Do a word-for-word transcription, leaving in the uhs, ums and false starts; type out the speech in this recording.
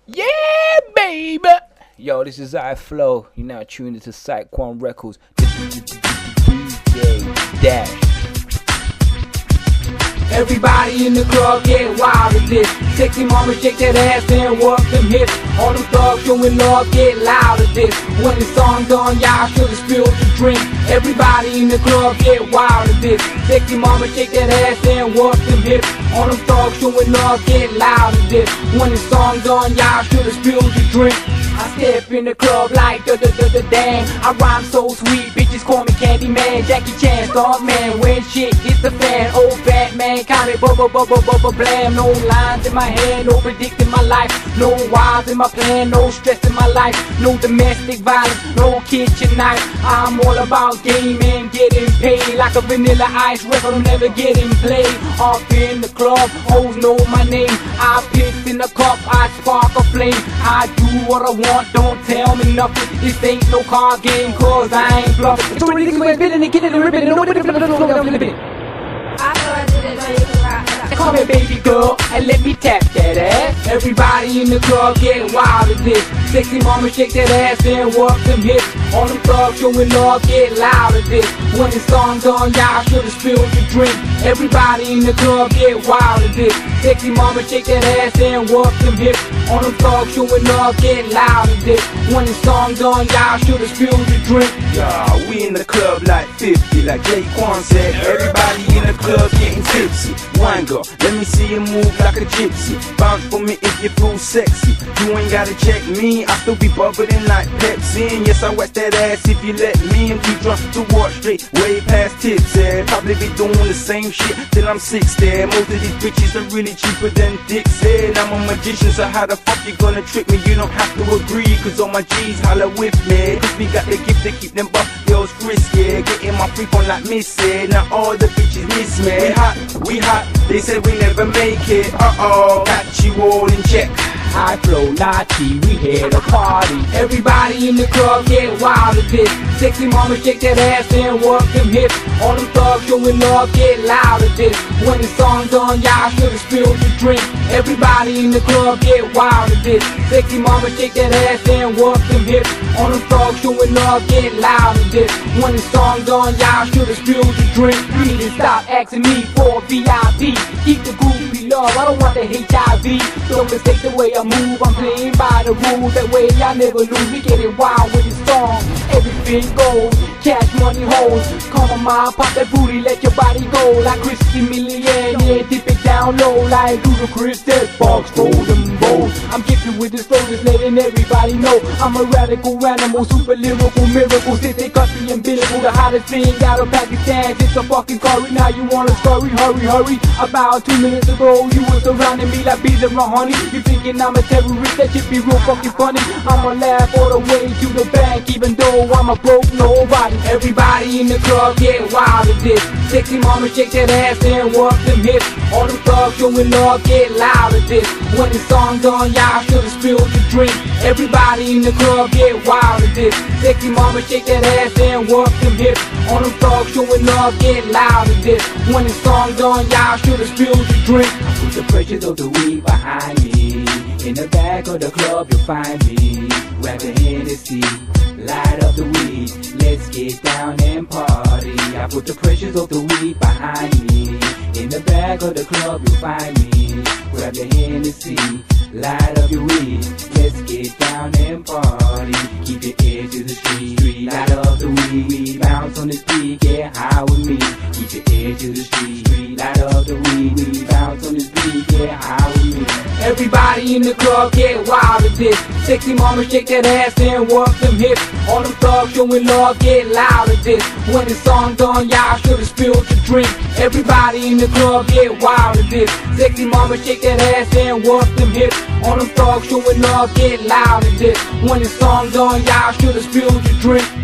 Yeah, baby. Yo, this is I Flow. You're now tuned into Saquon Records. D J Dash. Everybody in the club get wild with this. Sexy mama shake that ass and work them hips. All them thugs showing love get loud with this. When the song done, y'all should've spilled the drink. Everybody in the club get wild with this. Sexy mama shake that ass and work them hips. All them thugs showing love get loud with this. When the song done, y'all should've spilled the drink. I step in the club like da da da da dang. I rhyme so sweet, bitches call me Candyman, Jackie Chan, Star Man. When shit hits the fan, old fat man, count it, bubba bubba bubba blam. No lines in my head, no predicting my life, no wires in my plan, no stress in my life, no domestic violence, no kitchen knife. I'm all about gaming, getting paid like a Vanilla Ice record, I'm never getting played. Off in the club, hoes know my name. I piss in the cup, I spark a flame. I do what I want, don't tell me nothing. This ain't no card game, cause I ain't bluffing. It's already niggas been and getting and ripping and nobody flipping it, flipping it. Call me baby girl and let me tap that ass. Everybody in the club get wild with this. Sexy mama shake that ass and work them hips. All them thugs showing love get loud with this. When the song done, y'all should've spilled the drink. Everybody in the club get wild with this. Sexy mama shake that ass and work them hips. All them thugs showing love get loud with this. When the song done, y'all should've spilled the drink. Yeah, we in the club like fifty, like Jaquan said. Everybody in the club getting tipsy. Wine girl, let me see you move like a gypsy. Bounce for me if you feel sexy. You ain't gotta check me, I still be bubbling like Pepsi. And yes, I wet that ass if you let me. I'm too drunk to walk straight, way past tips. Yeah, probably be doing the same shit till I'm sixty. Most of these bitches are really cheaper than dicks. And I'm a magician, so how the fuck you gonna trick me? You don't have to agree, cause all my G's holler with me. Cause we got the gift to keep them buff girls frisky. Getting my freak on like Missy. Now all the bitches miss me. We hot, we hot, they said we never make it. Uh-oh, got you all in check. I Flow Nachi, we here to party. Everybody in the club get wild with this. Sexy mama shake that ass and work them hips. All them thugs showing love get loud with this. When the song done, y'all should've spilled the drink. Everybody in the club get wild with this. Sexy mama shake that ass and work them hips. All them thugs showing love get loud with this. When the song done, y'all should've spilled the drink. Please stop asking me for V I P. Keep the groovy love, I don't want the H I V. Don't mistake the way I move, I'm playing by the rules. That way I never lose, we get it wild with this song. Everything goes, cash money hoes. Come on ma, pop that booty, let your body go. Like Christy Million, yeah, dip it down low. Like Ludacris, that box, roll them bows. I'm gifted with this flow, just letting everybody know I'm a radical animal, super lyrical miracle. Since they cut the umbilical, the hottest thing out of Pakistan. It's a fucking curry, now you wanna scurry, hurry, hurry. About two minutes ago, you was surrounding me like bees around honey. You thinking I'm a terrorist, that should be real fucking funny. I'ma laugh all the way to the bank, even though I'm a broke nobody. Everybody in the club get wild with this. Sexy mama shake that ass and work them hips. All them thugs showing love get loud with this. When the song done, y'all should've spilled the drink. Everybody in the club get wild with this. Sexy mama shake that ass and work them hips. All them thugs showing love get loud with this. When the song done, y'all should've spilled the drink. Put the pressures of the weed behind me. In the back of the club you'll find me. Grab the Hennessy, light up the weed. Let's get down and party. I put the pressures of the weed behind me. In the back of the club you'll find me. Grab the Hennessy, light up your weed. Let's get down and party. Keep your ear to the street, street. Light up the weed, bounce on this beat, get high with me. Keep your ear to the street, street. Light up the weed, bounce on this beat, get high with me. Everybody in the club get wild with this. Sexy mama shake that ass and work them hips. All them thugs showing love get loud with this. When the song done, y'all should've spilled the drink. Everybody in the club get wild with this. Sexy mama shake that ass and work them hips. All them thugs showing love get loud with this. When the song done, y'all should've spilled the drink.